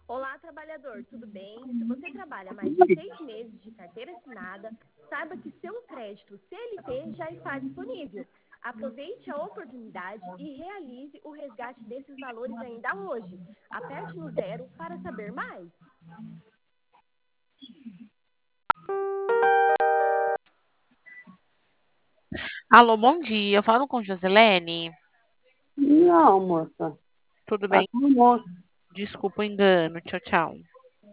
Olá, trabalhador, tudo bem? Se você trabalha mais de 6 meses de carteira assinada, saiba que seu crédito CLT já está disponível. Aproveite a oportunidade e realize o resgate desses valores ainda hoje. Aperte no 0 para saber mais. Alô, bom dia. Eu falo com Joselene. Não, moça. Tudo Tá bem? com moço. Desculpa o engano. Tchau, tchau.